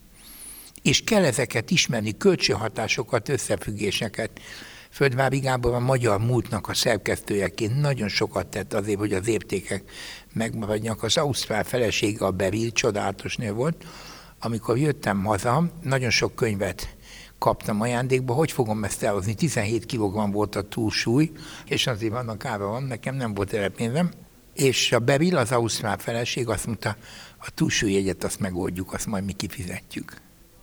És kell ezeket ismerni, kölcsönhatásokat, összefüggéseket. Földvári Gábor a magyar múltnak a szerkesztőjeként nagyon sokat tett azért, hogy az értékek megmaradjanak. Az ausztrál felesége, a Beryl, csodálatos nő volt. Amikor jöttem haza, nagyon sok könyvet kaptam ajándékba, hogy fogom ezt elhozni. 17 kg volt a túlsúly, és azért vannak ára van, nekem nem volt erre pénzem. És a Beryl, az ausztrál feleség azt mondta, a túlsúlyjegyet azt megoldjuk, azt majd mi kifizetjük.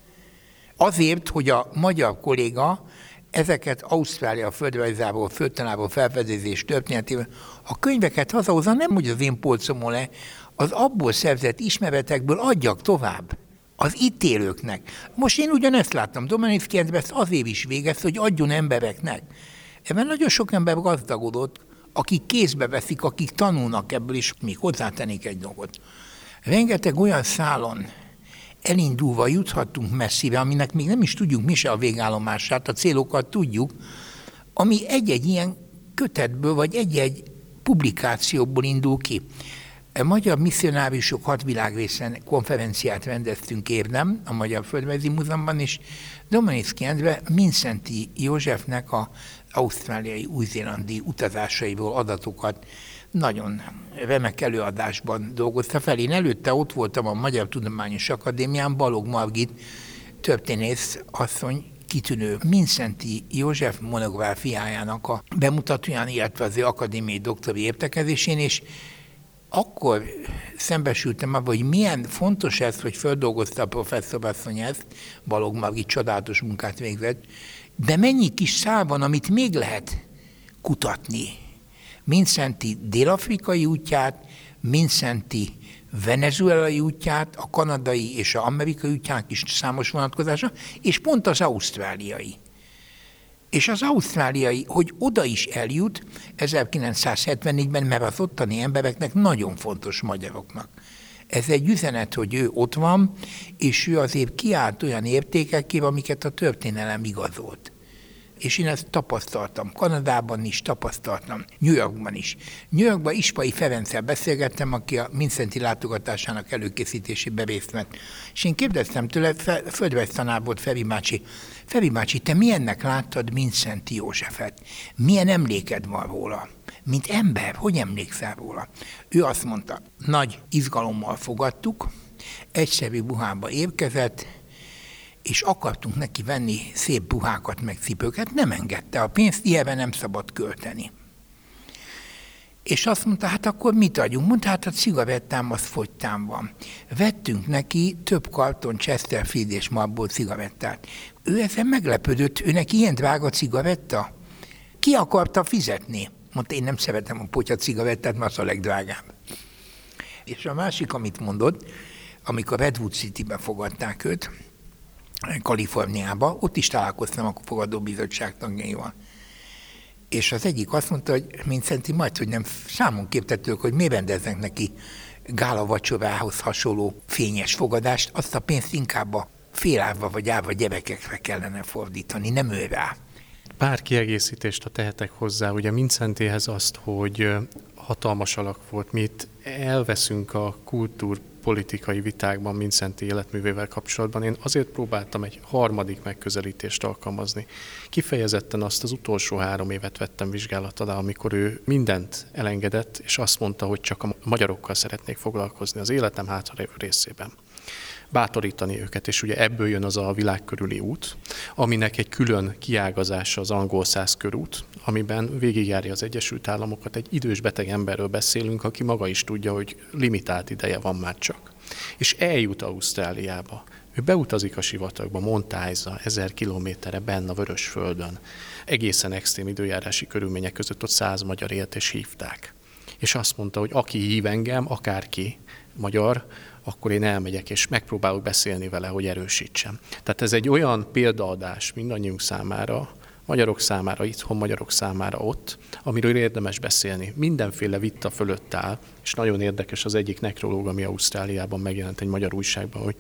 Azért, hogy a magyar kolléga ezeket Ausztrália földrajzából, földtanából, felfedezés történetéből, a könyveket hazahozza, nem hogy az én polcomon le, az abból szerzett ismeretekből adjak tovább az itt élőknek. Most én ugyanezt láttam, Domaniszky Endre ezt azért is végezte, hogy adjon embereknek. Ebben nagyon sok ember gazdagodott, akik kézbe veszik, akik tanulnak ebből, és még hozzátennék egy dolgot. Rengeteg olyan szálon elindulva juthattunk messzire, aminek még nem is tudjuk mi se a végállomását, a célokat tudjuk, ami egy-egy ilyen kötetből, vagy egy-egy publikációból indul ki. A magyar misszionáriusok 6 világrészen konferenciát rendeztünk Érdem, a Magyar Földrajzi Múzeumban, és Domaniszky Endre Mindszenty Józsefnek az ausztráliai, új-zélandi utazásaiból adatokat nagyon remek előadásban dolgozta fel. Én előtte ott voltam a Magyar Tudományos Akadémián, Balogh Margit történész asszony kitűnő Mindszenty József monográfiájának a bemutatóján, illetve az ő akadémiai doktori értekezésén, és akkor szembesültem abban, hogy milyen fontos ez, hogy földolgozta a professzor asszony ezt, Balogh Margit csodálatos munkát végzett, de mennyi kis szál van, amit még lehet kutatni. Mindszenty dél-afrikai útját, Mindszenty venezuelai útját, a kanadai és az amerikai útjának is számos vonatkozása, és pont az ausztráliai. És az ausztráliai, hogy oda is eljut 1974-ben, mert az ottani embereknek nagyon fontos, magyaroknak. Ez egy üzenet, hogy ő ott van, és ő azért kiállt olyan értékekkel, amiket a történelem igazolt. És én ezt tapasztaltam. Kanadában is tapasztaltam, New Yorkban is. New Yorkban Ispai Ferenccel beszélgettem, aki a Mindszenty látogatásának előkészítésében részt vett. És én kérdeztem tőle, földrajztanár volt Feri bácsi, te milyennek láttad Mindszenty Józsefet? Milyen emléked van róla? Mint ember, hogy emlékszel róla? Ő azt mondta, nagy izgalommal fogadtuk, egyszerű buhába érkezett, és akartunk neki venni szép buhákat, meg cipőket, nem engedte a pénzt, ilyenre nem szabad költeni. És azt mondta, hát akkor mit adjunk? Mondta, hát a cigarettám az fogytán van. Vettünk neki több karton Chesterfield és Marlboro cigarettát. Ő ezen meglepődött, őnek ilyen drága cigaretta? Ki akarta fizetni? Mondta, én nem szeretem a potya cigarettát, mert az a legdrágább. És a másik, amit mondott, amikor Redwood Cityben fogadták őt, Kaliforniába, ott is találkoztam a fogadóbizottság tagjaival. És az egyik azt mondta, hogy Mindszenty majd, hogy nem számon képtetők, hogy mi rendeznek neki gála vacsorához hasonló fényes fogadást, azt a pénzt inkább a félárva vagy árva gyerekekre kellene fordítani, nem ő rá. Pár kiegészítést tehetek hozzá, ugye Mindszentyhez azt, hogy hatalmas alak volt, mi itt elveszünk a kultúrpolitikai vitákban Mindszenty életművével kapcsolatban. Én azért próbáltam egy harmadik megközelítést alkalmazni. Kifejezetten azt az utolsó 3 évet vettem vizsgálat alá, amikor ő mindent elengedett, és azt mondta, hogy csak a magyarokkal szeretnék foglalkozni az életem hátralévő részében. Bátorítani őket, és ugye ebből jön az a világ körüli út, aminek egy külön kiágazása az angol-szász körút, amiben végigjárja az Egyesült Államokat. Egy idős beteg emberről beszélünk, aki maga is tudja, hogy limitált ideje van már csak. És eljut Ausztráliába. Ő beutazik a sivatagba, Montaiza, 1000 kilométerre benn a Vörösföldön. Egészen extrém időjárási körülmények között ott 100 magyar élt, és hívták. És azt mondta, hogy aki hív engem, akárki magyar, akkor én elmegyek, és megpróbálok beszélni vele, hogy erősítsem. Tehát ez egy olyan példaadás mindannyiunk számára, magyarok számára itthon, magyarok számára ott, amiről érdemes beszélni. Mindenféle vita fölött áll, és nagyon érdekes az egyik nekrológ, ami Ausztráliában megjelent egy magyar újságban, hogy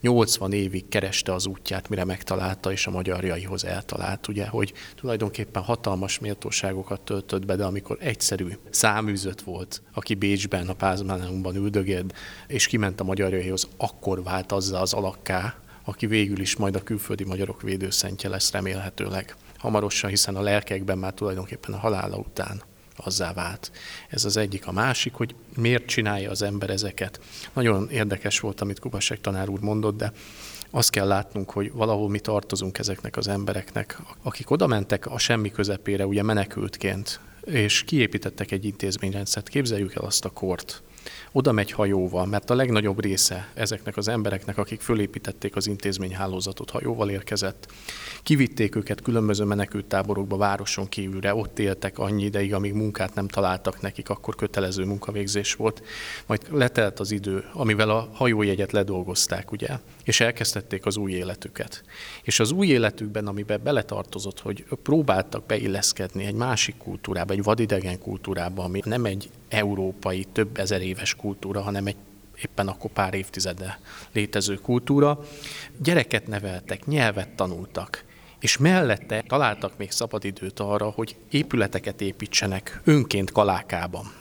80 évig kereste az útját, mire megtalálta, és a magyarjaihoz eltalált, ugye, hogy tulajdonképpen hatalmas méltóságokat töltött be, de amikor egyszerű száműzött volt, aki Bécsben, a Pázmánumban üldögélt, és kiment a magyarjaihoz, akkor vált azzal az alakká, aki végül is majd a külföldi magyarok védőszentje lesz remélhetőleg hamarosan, hiszen a lelkekben már tulajdonképpen a halála után azzá vált. Ez az egyik. A másik, hogy miért csinálja az ember ezeket. Nagyon érdekes volt, amit Kubasek tanár úr mondott, de azt kell látnunk, hogy valahol mi tartozunk ezeknek az embereknek, akik oda mentek a semmi közepére, ugye menekültként, és kiépítettek egy intézményrendszert. Képzeljük el azt a kort. Oda megy hajóval, mert a legnagyobb része ezeknek az embereknek, akik fölépítették az intézményhálózatot, hajóval érkezett. Kivitték őket különböző menekülttáborokba, városon kívülre, ott éltek annyi ideig, amíg munkát nem találtak nekik, akkor kötelező munkavégzés volt. Majd letelt az idő, amivel a hajójegyet ledolgozták, ugye, és elkezdtették az új életüket. És az új életükben, amiben beletartozott, hogy próbáltak beilleszkedni egy másik kultúrába, egy vadidegen kultúrába, ami nem egy európai, több ezer éves kultúra, hanem egy éppen akkor pár évtizede létező kultúra. Gyereket neveltek, nyelvet tanultak, és mellette találtak még szabadidőt arra, hogy épületeket építsenek önként Kalákában.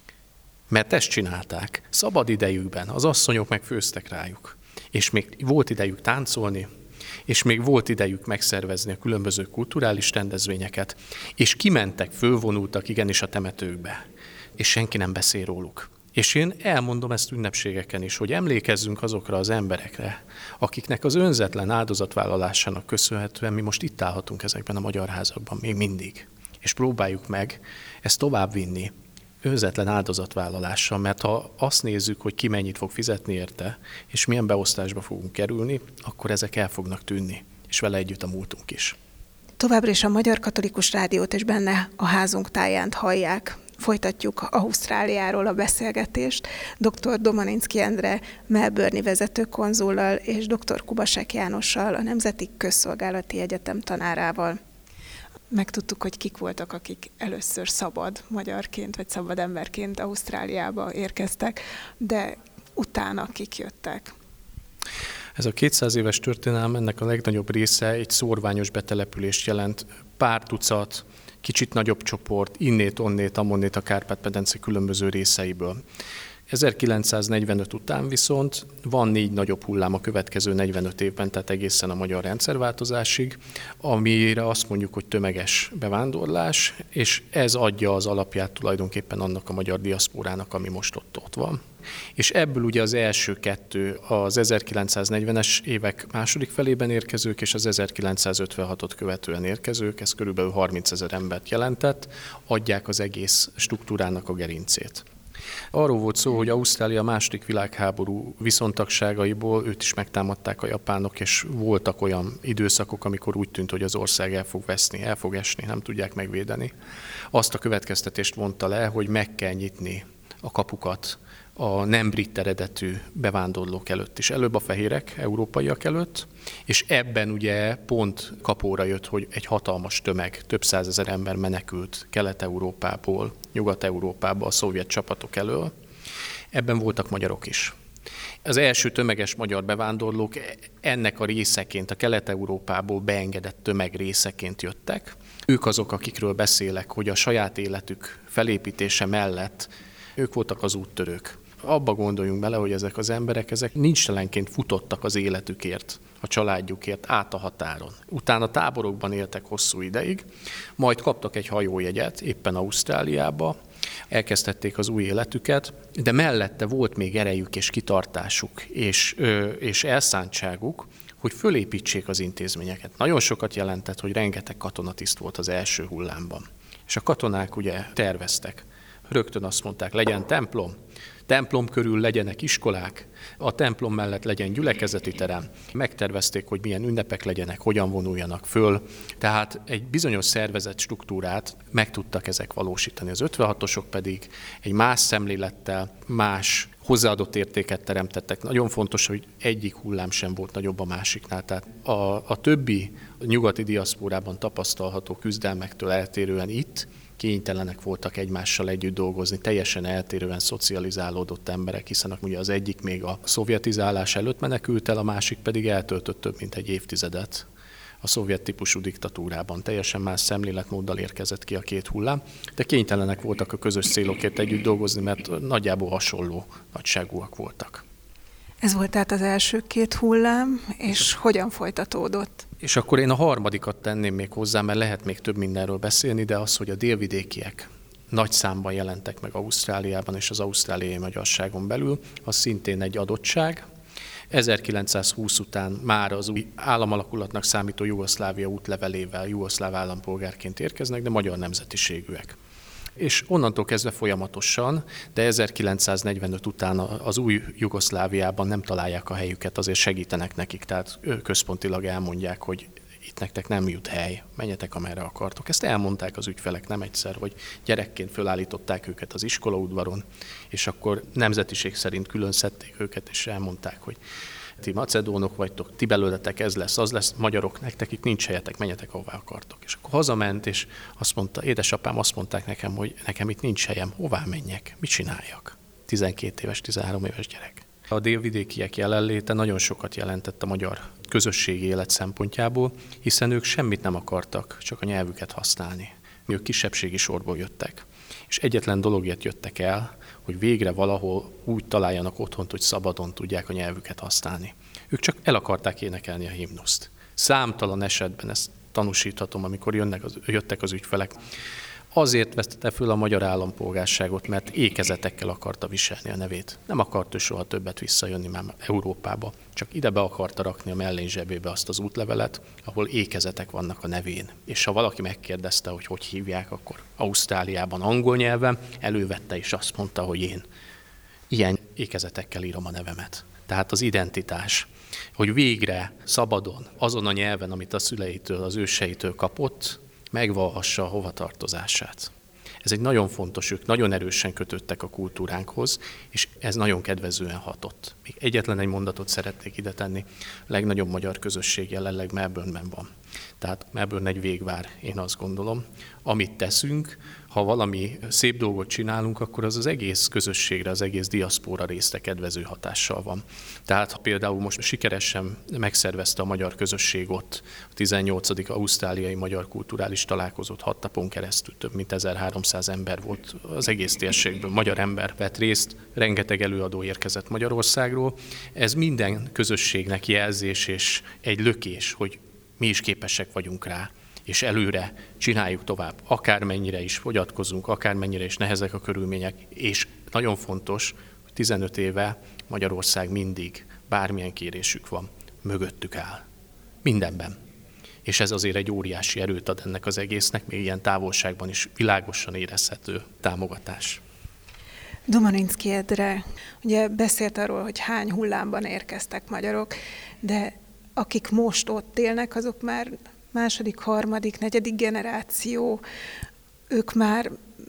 Mert ezt csinálták. Szabad idejükben az asszonyok meg főztek rájuk. És még volt idejük táncolni, és még volt idejük megszervezni a különböző kulturális rendezvényeket, és kimentek, fölvonultak igenis a temetőkbe, és senki nem beszél róluk. És én elmondom ezt ünnepségeken is, hogy emlékezzünk azokra az emberekre, akiknek az önzetlen áldozatvállalásának köszönhetően mi most itt állhatunk ezekben a magyar házakban még mindig. És próbáljuk meg ezt továbbvinni önzetlen áldozatvállalással, mert ha azt nézzük, hogy ki mennyit fog fizetni érte, és milyen beosztásba fogunk kerülni, akkor ezek el fognak tűnni, és vele együtt a múltunk is. Továbbra is a Magyar Katolikus Rádiót és benne a házunk táján hallják. Folytatjuk Ausztráliáról a beszélgetést dr. Domaninszky Endre Melbourne-i vezetőkonzullal és dr. Kubasek Jánossal, a Nemzeti Közszolgálati Egyetem tanárával. Megtudtuk, hogy kik voltak, akik először szabad magyarként vagy szabad emberként Ausztráliába érkeztek, de utána kik jöttek? Ez a 200 éves történelem, ennek a legnagyobb része egy szórványos betelepülést jelent, pár tucat, kicsit nagyobb csoport, innét, onnét, amonnét a Kárpát-medence különböző részeiből. 1945 után viszont van 4 nagyobb hullám a következő 45 évben, tehát egészen a magyar rendszerváltozásig, amire azt mondjuk, hogy tömeges bevándorlás, és ez adja az alapját tulajdonképpen annak a magyar diaszpórának, ami most ott van. És ebből ugye az első 2 az 1940-es évek második felében érkezők, és az 1956-ot követően érkezők, ez körülbelül 30 000 embert jelentett, adják az egész struktúrának a gerincét. Arról volt szó, hogy Ausztrália második világháború viszontagságaiból őt is megtámadták a japánok, és voltak olyan időszakok, amikor úgy tűnt, hogy az ország el fog veszni, el fog esni, nem tudják megvédeni. Azt a következtetést mondta le, hogy meg kell nyitni a kapukat a nem brit eredetű bevándorlók előtt is. Előbb a fehérek, európaiak előtt, és ebben ugye pont kapóra jött, hogy egy hatalmas tömeg, több százezer ember menekült Kelet-Európából, Nyugat-Európába a szovjet csapatok elől. Ebben voltak magyarok is. Az első tömeges magyar bevándorlók ennek a részeként, a Kelet-Európából beengedett tömeg részeként jöttek. Ők azok, akikről beszélek, hogy a saját életük felépítése mellett ők voltak az úttörők. Abba gondoljunk bele, hogy ezek az emberek, ezek nincstelenként futottak az életükért, a családjukért át a határon. Utána táborokban éltek hosszú ideig, majd kaptak egy hajójegyet éppen Ausztráliába, elkezdhették az új életüket, de mellette volt még erejük és kitartásuk és elszántságuk, hogy fölépítsék az intézményeket. Nagyon sokat jelentett, hogy rengeteg katonatiszt volt az első hullámban. És a katonák ugye terveztek. Rögtön azt mondták, legyen templom körül legyenek iskolák, a templom mellett legyen gyülekezeti terem. Megtervezték, hogy milyen ünnepek legyenek, hogyan vonuljanak föl. Tehát egy bizonyos szervezet struktúrát meg tudtak ezek valósítani. Az 56-osok pedig egy más szemlélettel, más hozzáadott értéket teremtettek. Nagyon fontos, hogy egyik hullám sem volt nagyobb a másiknál. Tehát a többi nyugati diaszpórában tapasztalható küzdelmektől eltérően itt kénytelenek voltak egymással együtt dolgozni, teljesen eltérően szocializálódott emberek, hiszen ugye az egyik még a szovjetizálás előtt menekült el, a másik pedig eltöltött több mint egy évtizedet a szovjet típusú diktatúrában. Teljesen más szemléletmóddal érkezett ki a 2 hullám, de kénytelenek voltak a közös célokért együtt dolgozni, mert nagyjából hasonló nagyságúak voltak. Ez volt tehát az első 2 hullám, és hogyan folytatódott? És akkor én a harmadikat tenném még hozzá, mert lehet még több mindenről beszélni, de az, hogy a délvidékiek nagy számban jelentek meg Ausztráliában és az ausztráliai magyarságon belül, az szintén egy adottság. 1920 után már az új államalakulatnak számító Jugoszlávia útlevelével jugoszláv állampolgárként érkeznek, de magyar nemzetiségűek. És onnantól kezdve folyamatosan, de 1945 után az új Jugoszláviában nem találják a helyüket, azért segítenek nekik, tehát központilag elmondják, hogy itt nektek nem jut hely, menjetek amerre akartok. Ezt elmondták az ügyfelek nem egyszer, hogy gyerekként fölállították őket az iskolaudvaron, és akkor nemzetiség szerint külön szedték őket, és elmondták, hogy ti macedónok vagytok, ti belőletek ez lesz, az lesz, magyarok, nektek itt nincs helyetek, menjetek ahová akartok. És akkor hazament, és azt mondta, édesapám, azt mondták nekem, hogy nekem itt nincs helyem, hová menjek, mit csináljak? 12 éves, 13 éves gyerek. A délvidékiek jelenléte nagyon sokat jelentett a magyar közösségi élet szempontjából, hiszen ők semmit nem akartak, csak a nyelvüket használni. Ők kisebbségi sorból jöttek. És egyetlen dologért jöttek el, hogy végre valahol úgy találjanak otthont, hogy szabadon tudják a nyelvüket használni. Ők csak el akarták énekelni a himnuszt. Számtalan esetben ezt tanúsíthatom, amikor jöttek az ügyfelek. Azért vette föl a magyar állampolgárságot, mert ékezetekkel akarta viselni a nevét. Nem akart ő soha többet visszajönni már Európába, csak ide be akarta rakni a mellén zsebébe azt az útlevelet, ahol ékezetek vannak a nevén. És ha valaki megkérdezte, hogy hívják, akkor Ausztráliában angol nyelven elővette és azt mondta, hogy én ilyen ékezetekkel írom a nevemet. Tehát az identitás, hogy végre szabadon, azon a nyelven, amit a szüleitől, az őseitől kapott, megvallhassa a hovatartozását. Ez egy nagyon fontos, ők nagyon erősen kötöttek a kultúránkhoz, és ez nagyon kedvezően hatott. Még egyetlen egy mondatot szeretnék ide tenni. A legnagyobb magyar közösség jelenleg Melbourneben van. Tehát Melbourne egy végvár, én azt gondolom. Amit teszünk, ha valami szép dolgot csinálunk, akkor az egész közösségre, az egész diaszpóra részre kedvező hatással van. Tehát ha például most sikeresen megszervezte a magyar közösség ott a 18. ausztráliai magyar kulturális találkozót 6 napon keresztül, több mint 1300 ember volt az egész térségből, magyar ember vett részt, rengeteg előadó érkezett Magyarországról. Ez minden közösségnek jelzés és egy lökés, hogy mi is képesek vagyunk rá, és előre csináljuk tovább, akármennyire is fogyatkozunk, akármennyire is nehezek a körülmények, és nagyon fontos, hogy 15 éve Magyarország mindig, bármilyen kérésük van, mögöttük áll. Mindenben. És ez azért egy óriási erőt ad ennek az egésznek, még ilyen távolságban is világosan érezhető támogatás. Domaninszky Endre ugye beszélt arról, hogy hány hullámban érkeztek magyarok, de akik most ott élnek, azok már második, harmadik, negyedik generáció, ők már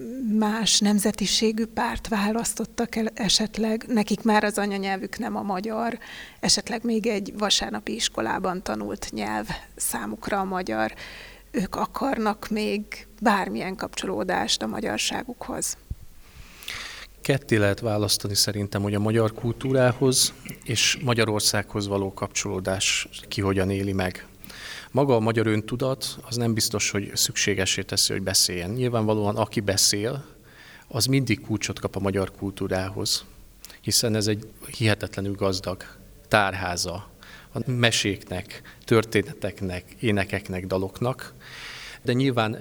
más nemzetiségű párt választottak el esetleg, nekik már az anyanyelvük nem a magyar, esetleg még egy vasárnapi iskolában tanult nyelv számukra a magyar. Ők akarnak még bármilyen kapcsolódást a magyarságukhoz. Ketté lehet választani szerintem, hogy a magyar kultúrához és Magyarországhoz való kapcsolódás ki hogyan éli meg. Maga a magyar öntudat az nem biztos, hogy szükségessé teszi, hogy beszéljen. Nyilvánvalóan aki beszél, az mindig kulcsot kap a magyar kultúrához, hiszen ez egy hihetetlenül gazdag tárháza a meséknek, történeteknek, énekeknek, daloknak, de nyilván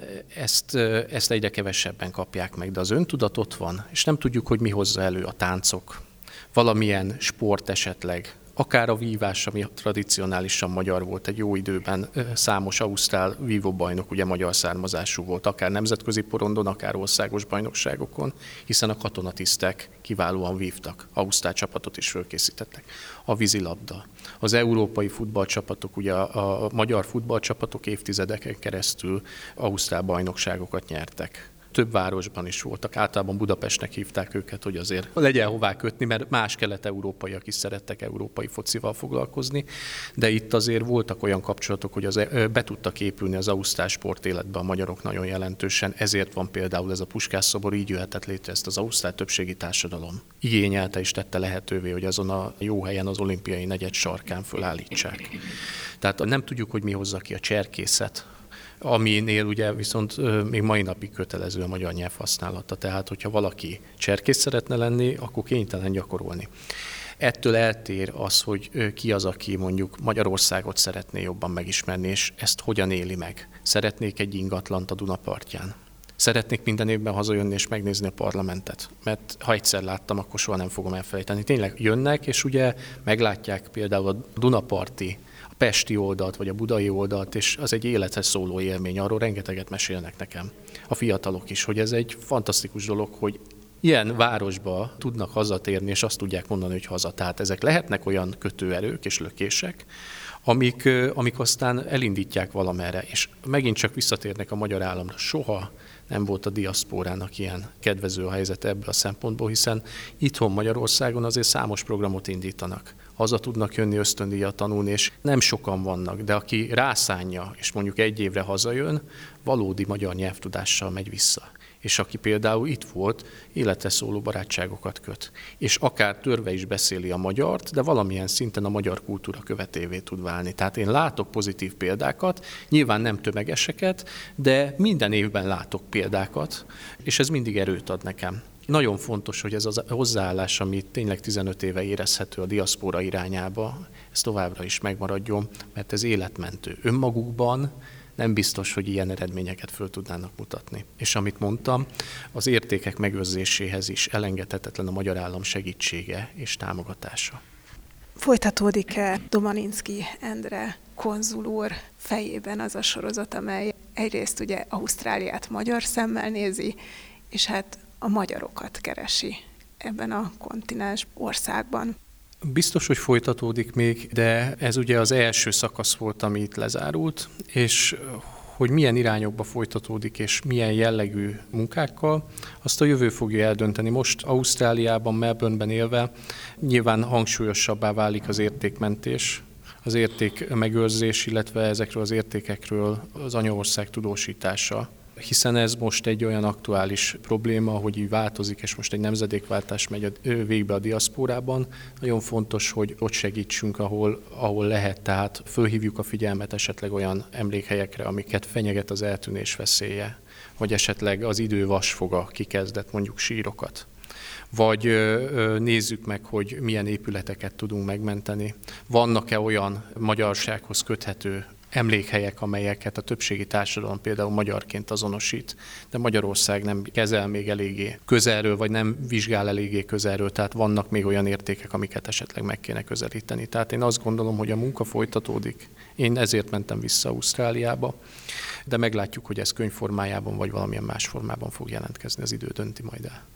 ezt egyre kevesebben kapják meg, de az öntudat ott van, és nem tudjuk, hogy mi hozza elő a táncok, valamilyen sport esetleg, akár a vívás, ami tradicionálisan magyar volt egy jó időben, számos ausztrál vívóbajnok ugye magyar származású volt, akár nemzetközi porondon, akár országos bajnokságokon, hiszen a katonatisztek kiválóan vívtak, ausztrál csapatot is fölkészítettek. A vízilabda, az európai futballcsapatok, ugye a magyar futballcsapatok évtizedeken keresztül ausztrál bajnokságokat nyertek. Több városban is voltak, általában Budapestnek hívták őket, hogy azért legyen hová kötni, mert más kelet-európaiak is szerettek európai focival foglalkozni, de itt azért voltak olyan kapcsolatok, hogy be tudtak épülni az ausztrál sportéletbe a magyarok nagyon jelentősen, ezért van például ez a Puskás-szobor, így jöhetett létre ezt az ausztrál többségi társadalom. Igényelte és tette lehetővé, hogy azon a jó helyen, az olimpiai negyed sarkán fölállítsák. Tehát nem tudjuk, hogy mi hozza ki a cserkészet, aminél ugye viszont még mai napig kötelező a magyar nyelv használata. Tehát, hogyha valaki cserkész szeretne lenni, akkor kénytelen gyakorolni. Ettől eltér az, hogy ki az, aki mondjuk Magyarországot szeretné jobban megismerni, és ezt hogyan éli meg. Szeretnék egy ingatlant a Duna partján. Szeretnék minden évben hazajönni és megnézni a parlamentet, mert ha egyszer láttam, akkor soha nem fogom elfelejteni. Tényleg jönnek, és ugye meglátják például a Dunaparti, pesti oldalt, vagy a budai oldalt, és az egy élethez szóló élmény, arról rengeteget mesélnek nekem a fiatalok is, hogy ez egy fantasztikus dolog, hogy ilyen városba tudnak hazatérni, és azt tudják mondani, hogy haza. Tehát ezek lehetnek olyan kötőerők és lökések, amik aztán elindítják valamerre, és megint csak visszatérnek a magyar államra. Soha nem volt a diaszpórának ilyen kedvező a helyzet ebből a szempontból, hiszen itthon Magyarországon azért számos programot indítanak. Haza tudnak jönni ösztöndíjat tanulni, és nem sokan vannak, de aki rászánja, és mondjuk egy évre hazajön, valódi magyar nyelvtudással megy vissza. És aki például itt volt, életre szóló barátságokat köt. És akár törve is beszéli a magyart, de valamilyen szinten a magyar kultúra követévé tud válni. Tehát én látok pozitív példákat, nyilván nem tömegeseket, de minden évben látok példákat, és ez mindig erőt ad nekem. Nagyon fontos, hogy ez a hozzáállás, ami tényleg 15 éve érezhető a diaszpóra irányába, ez továbbra is megmaradjon, mert ez életmentő. Önmagukban nem biztos, hogy ilyen eredményeket föl tudnának mutatni. És amit mondtam, az értékek megőrzéséhez is elengedhetetlen a magyar állam segítsége és támogatása. Folytatódik-e Domaninszky Endre konzul úr fejében az a sorozat, amely egyrészt ugye Ausztráliát magyar szemmel nézi, és hát a magyarokat keresi ebben a kontinens országban? Biztos, hogy folytatódik még, de ez ugye az első szakasz volt, ami itt lezárult, és hogy milyen irányokba folytatódik és milyen jellegű munkákkal, azt a jövő fogja eldönteni. Most Ausztráliában, Melbourneben élve nyilván hangsúlyosabbá válik az értékmentés, az értékmegőrzés, illetve ezekről az értékekről az anyaország tudósítása. Hiszen ez most egy olyan aktuális probléma, hogy így változik, és most egy nemzedékváltás megy végbe a diaszpórában. Nagyon fontos, hogy ott segítsünk, ahol lehet, tehát fölhívjuk a figyelmet esetleg olyan emlékhelyekre, amiket fenyeget az eltűnés veszélye, vagy esetleg az idő vasfoga kikezdett mondjuk sírokat. Vagy nézzük meg, hogy milyen épületeket tudunk megmenteni. Vannak-e olyan magyarsághoz köthető emlékhelyek, amelyeket a többségi társadalom például magyarként azonosít, de Magyarország nem kezel még eléggé közelről, vagy nem vizsgál eléggé közelről, tehát vannak még olyan értékek, amiket esetleg meg kéne közelíteni. Tehát én azt gondolom, hogy a munka folytatódik. Én ezért mentem vissza Ausztráliába, de meglátjuk, hogy ez könyvformájában, vagy valamilyen más formában fog jelentkezni, az idő dönti majd el.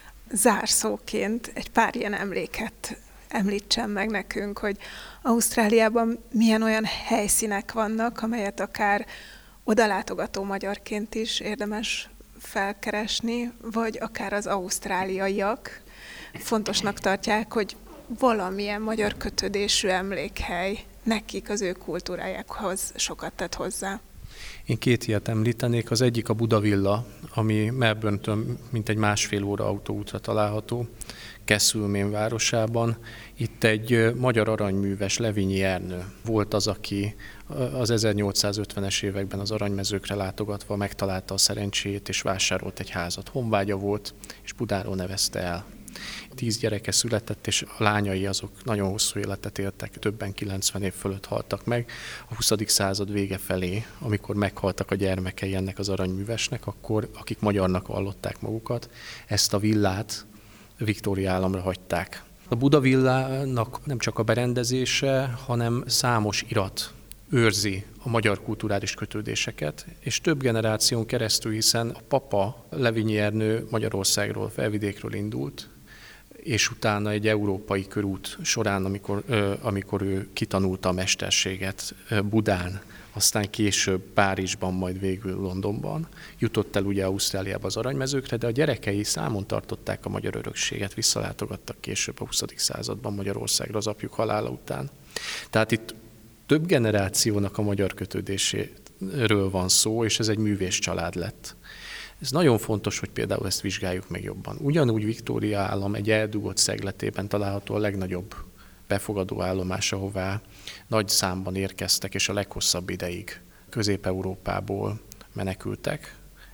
Zárszóként egy pár ilyen emléket említsen meg nekünk, hogy Ausztráliában milyen olyan helyszínek vannak, amelyet akár odalátogató magyarként is érdemes felkeresni, vagy akár az ausztráliaiak fontosnak tartják, hogy valamilyen magyar kötődésű emlékhely nekik az ő kultúrájákhoz sokat tett hozzá. Én 2 ilyet említenék. Az egyik a Buda Villa, ami Melbourne-től mintegy 1,5 óra autóútra található, Castlemaine városában. Itt egy magyar aranyműves, Levényi Ernő volt az, aki az 1850-es években az aranymezőkre látogatva megtalálta a szerencsét, és vásárolt egy házat. Honvágya volt, és Budáról nevezte el. 10 gyereke született, és a lányai azok nagyon hosszú életet éltek, többen 90 év fölött haltak meg. A 20. század vége felé, amikor meghaltak a gyermekei ennek az aranyművesnek, akkor akik magyarnak vallották magukat, ezt a villát Viktória államra hagyták. A Buda Villának nem csak a berendezése, hanem számos irat őrzi a magyar kulturális kötődéseket, és több generáción keresztül, hiszen a papa, Levényi Ernő Magyarországról, Felvidékről indult, és utána egy európai körút során, amikor ő kitanulta a mesterséget Budán, aztán később Párizsban, majd végül Londonban, jutott el ugye Ausztráliába az aranymezőkre, de a gyerekei számon tartották a magyar örökséget, visszalátogattak később a 20. században Magyarországra az apjuk halála után. Tehát itt több generációnak a magyar kötődéséről van szó, és ez egy művész család lett. Ez nagyon fontos, hogy például ezt vizsgáljuk meg jobban. Ugyanúgy Viktória állam egy eldugott szegletében található a legnagyobb befogadó állomás, ahová nagy számban érkeztek, és a leghosszabb ideig Közép-Európából menekültek,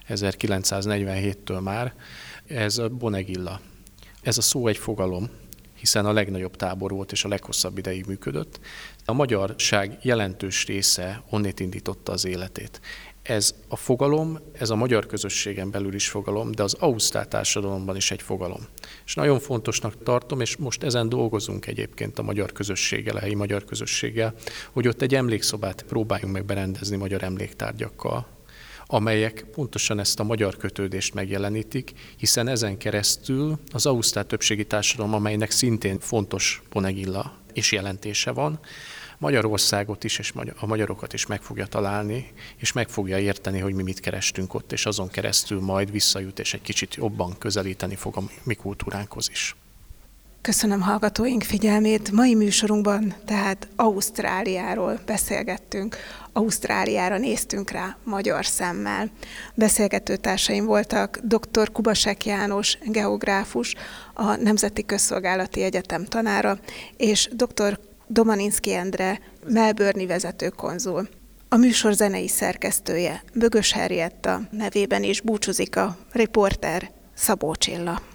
1947-től már. Ez a Bonegilla. Ez a szó egy fogalom, hiszen a legnagyobb tábor volt, és a leghosszabb ideig működött. A magyarság jelentős része onnét indította az életét. Ez a fogalom, ez a magyar közösségen belül is fogalom, de az ausztrál társadalomban is egy fogalom. És nagyon fontosnak tartom, és most ezen dolgozunk egyébként a magyar közösséggel, a helyi magyar közösséggel, hogy ott egy emlékszobát próbáljunk meg berendezni magyar emléktárgyakkal, amelyek pontosan ezt a magyar kötődést megjelenítik, hiszen ezen keresztül az ausztrál többségi társadalom, amelynek szintén fontos Bonegilla és jelentése van, Magyarországot is, és a magyarokat is meg fogja találni, és meg fogja érteni, hogy mi mit kerestünk ott, és azon keresztül majd visszajut, és egy kicsit jobban közelíteni fog a mi kultúránkhoz is. Köszönöm hallgatóink figyelmét. Mai műsorunkban tehát Ausztráliáról beszélgettünk. Ausztráliára néztünk rá magyar szemmel. Beszélgető társaim voltak dr. Kubasek János, geográfus, a Nemzeti Közszolgálati Egyetem tanára, és dr. Domaninszky Endre, melbourne-i vezetőkonzul. A műsor zenei szerkesztője, Bögös Henrietta nevében is búcsúzik a riporter Szabó Csilla.